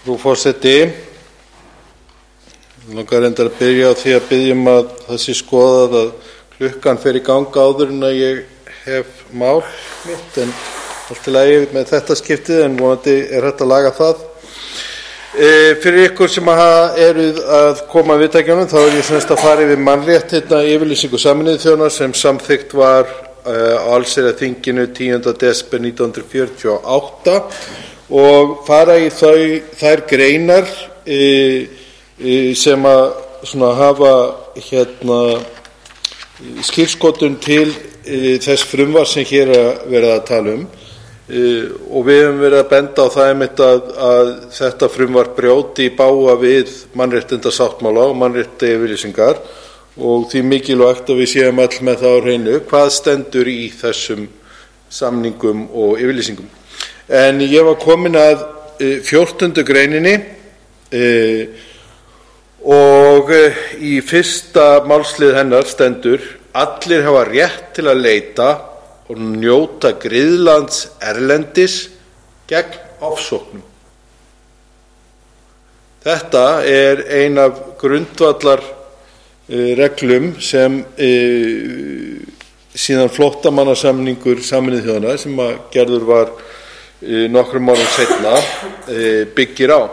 Frú forseti, langar reyndar að byrja á því að biðja að það sé skoðað að klukkan fer í ganga áður en að ég hef mál mitt, en allt í lagi með þetta skiptið, en vonandi hægt að laga það. Fyrir ykkur sem eruð að koma að viðtækjunum, þá ég semst að fara yfir mannréttinda yfirlýsingu Sameinuðu þjóðanna sem samþykkt var á allsherjarþinginu 10. desember 1948 og fara í þær greinar sem að hafa skírskotun til þess frumvarps sem hér verið að tala og við höfum verið að benda á það einmitt að þetta frumvarp brjóti í bága við mannréttindasáttmála og mannréttindayfirlýsingar og því mikilvægt að við séum öll með það á hreinu hvað stendur í þessum samningum og yfirlýsingum. En ég var komin að 14. greininni og í fyrsta málslið hennar stendur: allir hafa rétt til að leita og njóta griðlands erlendis gegn ofsóknum. Þetta ein af grundvallar reglum sem síðan flóttamannasamningur Sameinuðu þjóðanna sem að gerður var nokkrum árum seinna byggir á.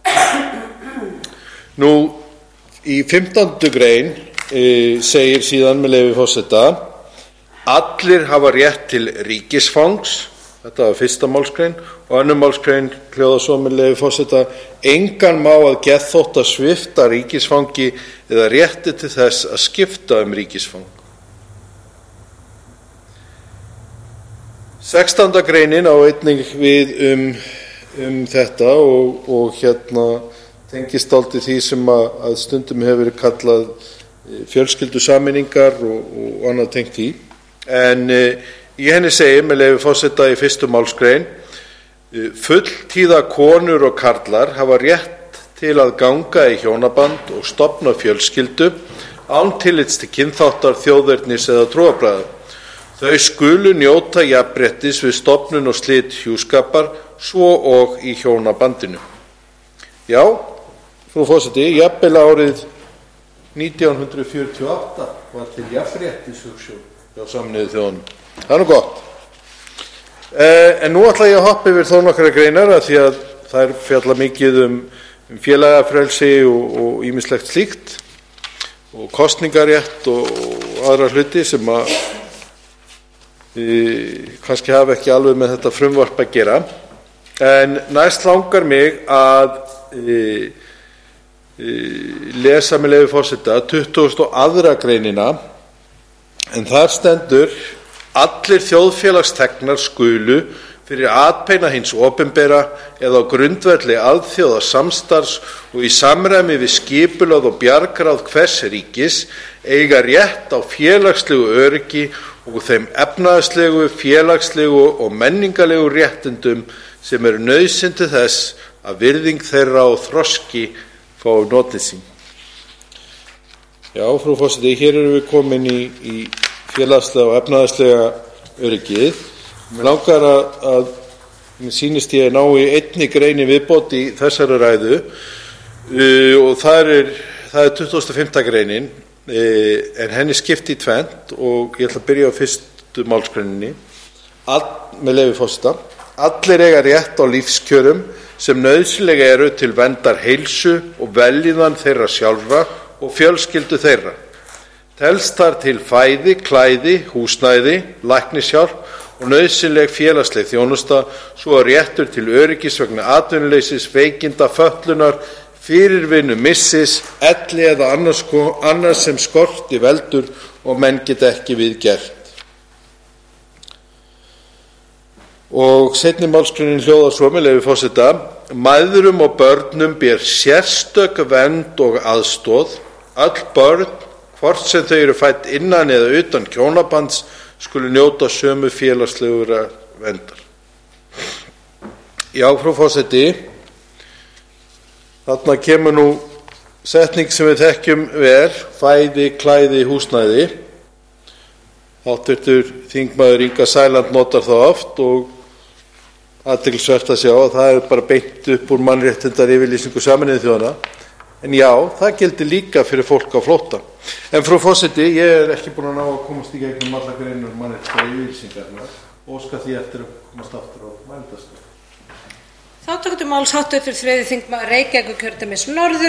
Nú í 15. grein segir síðan með leyfi forseta: allir hafa rétt til ríkisfangs. Þetta var fyrsta málsgrein og önnur málsgrein hljóðar svo með leyfi forseta: engan má að geðþótta svipta ríkisfangi eða rétti til þess að skipta ríkisfang. 16. greinin á einnig við þetta og tengist dálítið því sem að stundum hefur verið kallað fjölskyldusameiningar og annað tengt því. En í henni segir með leyfi forseta í fyrstu málsgrein: fulltíða konur og karlar hafa rétt til að ganga í hjónaband og stofna fjölskyldu án tillits til kynþáttar, þjóðernis eða trúarbragða. Þau skulu njóta jafnréttis við stofnun og slit hjúskapar svo og í hjónabandinu. Já, frú forseti, jafnvel árið 1948 var til jafnréttishugsjón hjá Sameinuðu þjóðunum. Það nú gott. En nú ætla ég að hoppa yfir þó nokkrar greinar af því að þær fjalla mikið félagafrelsi og ýmislegt slíkt og kosningarétt og aðra hluti sem að kannski hafa ekki alveg með þetta frumvarp að gera. En næst langar mig að lesa með leyfi forseta 22. greinina, en þar stendur: allir þjóðfélagsþegnar skulu fyrir atbeina hins opinbera eða á grundvelli alþjóðasamstarfs og í samræmi við skipulag og bjargráð hvers ríkis eiga rétt á félagslegu öryggi og þeim efnahagslegu, félagslegu og menningarlegu réttindum sem eru nauðsyn til þess að virðing þeirra og þroski fái notið sín. Já, frú forseti, hér erum við komin í félagslega og efnahagslega öryggið. Mér langar að mér sýnist ég ná í einni grein í viðbót í þessari ræðu og það er 25. greinin, en henni skipt í tvennt og ég ætla að byrja á fyrstu málsgreininni. Með leyfi forseta: allir eiga rétt á lífskjörum sem nauðsynleg eru til verndar heilsu og vellíðan þeirra sjálfra og fjölskyldu þeirra. Telst þar til fæði, klæði, húsnæði, læknishjálp og nauðsynleg félagsleg þjónusta, svo að réttur til öryggis vegna atvinnuleysis, veikinda, fötlunar, fyrirvinnu, missis, elli eða annars sem skorti veldur og menn geta ekki við gert. Og seinni málsgreinin hljóðar svo með leyfi forseta: mæðrum og börnum ber sérstök vernd og aðstoð. Öll börn, hvort sem þau eru fædd innan eða utan hjónabands, skulu njóta sömu félagslegra verndar. Já, frú forseti, þarna kemur nú setning sem við þekkjum vel: fæði, klæði, húsnæði. Háttvirtur þingmaður Inga Sæland notar það oft og athyglisvert að sjá að það er bara beint upp úr mannréttindayfirlýsingu Sameinuðu þjóðanna. En já, það gildir líka fyrir fólk á flótta. En frú forseti, ég er ekki búinn að ná að komast í gegnum alla greinar mannréttindayfirlýsingarinnar og óska því eftir að komast aftur á mælendaskrá. Þá tekur til máls hv. 3. þingmaður Reykjavíkurkjördæmis norður